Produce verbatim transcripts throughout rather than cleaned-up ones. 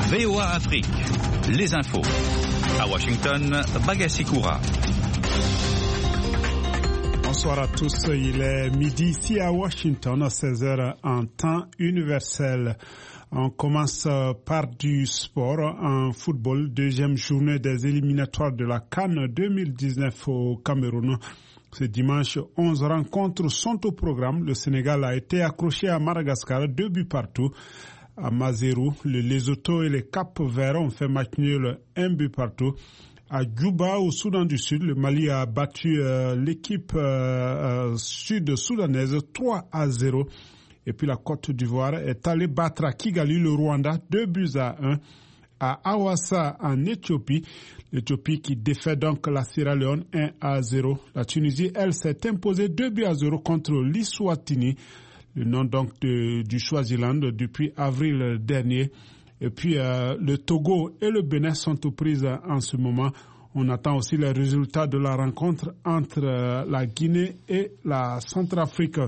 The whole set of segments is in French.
V O A Afrique, les infos. À Washington, Bagassi Koura. Bonsoir à tous, il est midi ici à Washington, à seize heures en temps universel. On commence par du sport en football, deuxième journée des éliminatoires de la CAN deux mille dix-neuf au Cameroun. Ce dimanche, onze rencontres sont au programme. Le Sénégal a été accroché à Madagascar, deux buts partout. À Mazérou, le Lesotho et les Cap-Verts ont fait match nul, un but partout. À Djouba, au Soudan du Sud, le Mali a battu euh, l'équipe euh, euh, sud-soudanaise trois à zéro. Et puis la Côte d'Ivoire est allée battre à Kigali, le Rwanda, deux buts à un. À Awassa, en Éthiopie, l'Éthiopie qui défait donc la Sierra Leone un à zéro. La Tunisie, elle, s'est imposée deux buts à zéro contre l'Iswatini, le nom donc de, du Swaziland depuis avril dernier. Et puis euh, le Togo et le Bénin sont aux prises en ce moment. On attend aussi les résultats de la rencontre entre euh, la Guinée et la Centrafrique.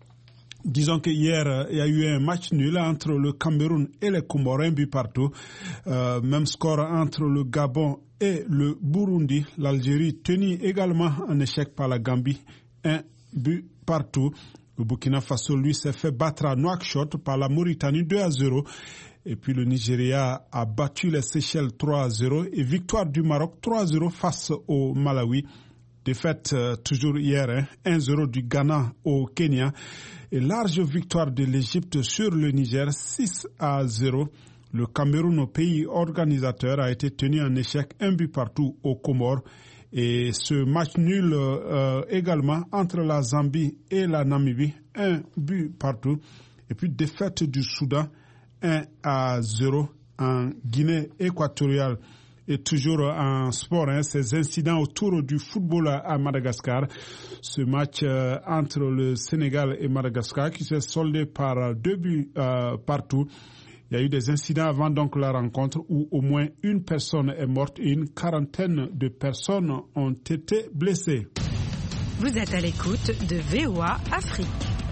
Disons que hier, euh, il y a eu un match nul entre le Cameroun et les Comores, un but partout. Euh, même score entre le Gabon et le Burundi. L'Algérie tenue également en échec par la Gambie, un but partout. Le Burkina Faso, lui, s'est fait battre à Nouakchott par la Mauritanie deux à zéro. Et puis le Nigeria a battu les Seychelles trois à zéro. Et victoire du Maroc trois à zéro face au Malawi. Défaite euh, toujours hier, hein, un zéro du Ghana au Kenya. Et large victoire de l'Égypte sur le Niger, six à zéro. Le Cameroun, au pays organisateur, a été tenu en échec, un but partout aux Comores. Et ce match nul euh, également entre la Zambie et la Namibie, un but partout. Et puis défaite du Soudan, un à zéro en Guinée équatoriale. Et toujours en sport, hein, ces incidents autour du football à, à Madagascar. Ce match euh, entre le Sénégal et Madagascar qui s'est soldé par deux buts euh, partout. Il y a eu des incidents avant donc la rencontre où au moins une personne est morte et une quarantaine de personnes ont été blessées. Vous êtes à l'écoute de V O A Afrique.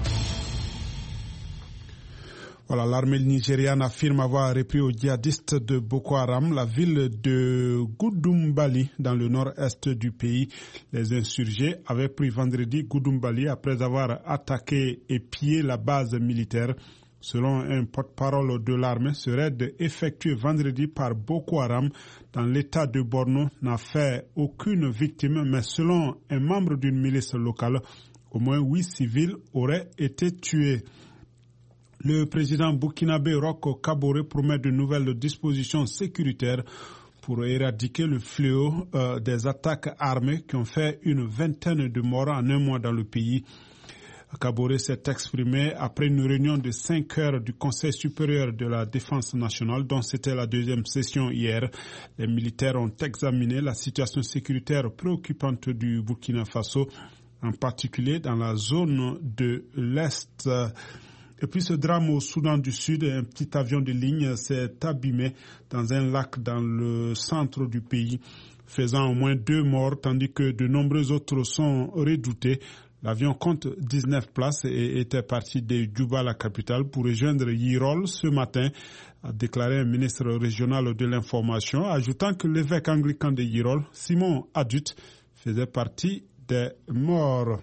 Voilà, l'armée nigériane affirme avoir repris aux djihadistes de Boko Haram la ville de Goudumbali dans le nord-est du pays. Les insurgés avaient pris vendredi Goudumbali après avoir attaqué et pillé la base militaire. Selon un porte-parole de l'armée, ce raid effectué vendredi par Boko Haram dans l'état de Borno n'a fait aucune victime, mais selon un membre d'une milice locale, au moins huit civils auraient été tués. Le président burkinabé Roch Kaboré promet de nouvelles dispositions sécuritaires pour éradiquer le fléau euh, des attaques armées qui ont fait une vingtaine de morts en un mois dans le pays. Kaboré s'est exprimé après une réunion de cinq heures du Conseil supérieur de la défense nationale, dont c'était la deuxième session hier. Les militaires ont examiné la situation sécuritaire préoccupante du Burkina Faso, en particulier dans la zone de l'Est. Et puis ce drame au Soudan du Sud, un petit avion de ligne s'est abîmé dans un lac dans le centre du pays, faisant au moins deux morts, tandis que de nombreux autres sont redoutés. L'avion compte dix-neuf places et était parti de Djouba, la capitale, pour rejoindre Yirol ce matin, a déclaré un ministre régional de l'information, ajoutant que l'évêque anglican de Yirol, Simon Adut, faisait partie des morts.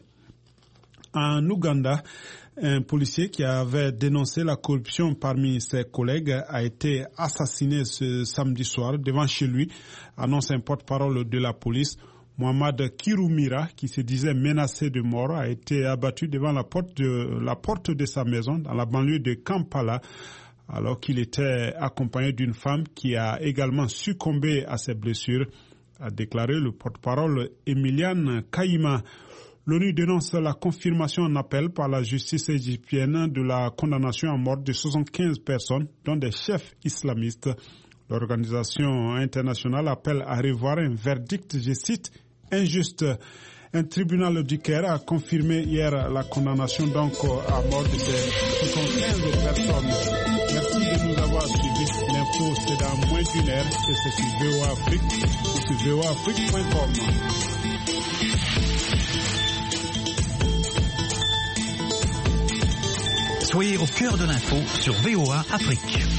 En Ouganda, un policier qui avait dénoncé la corruption parmi ses collègues a été assassiné ce samedi soir devant chez lui, annonce un porte-parole de la police. Mohamed Kirumira, qui se disait menacé de mort, a été abattu devant la porte de, la porte de sa maison dans la banlieue de Kampala, alors qu'il était accompagné d'une femme qui a également succombé à ses blessures, a déclaré le porte-parole Emiliane Kaïma. L'ONU dénonce la confirmation en appel par la justice égyptienne de la condamnation à mort de soixante-quinze personnes, dont des chefs islamistes. L'organisation internationale appelle à revoir un verdict, je cite, injuste. Un tribunal du Caire a confirmé hier la condamnation donc à mort de ces soixante-quinze personnes. Merci de nous avoir suivis. L'info, c'est dans moins d'une heure et c'est sur V O A Afrique ou sur V O A Afrique point com. Soyez au cœur de l'info sur V O A Afrique.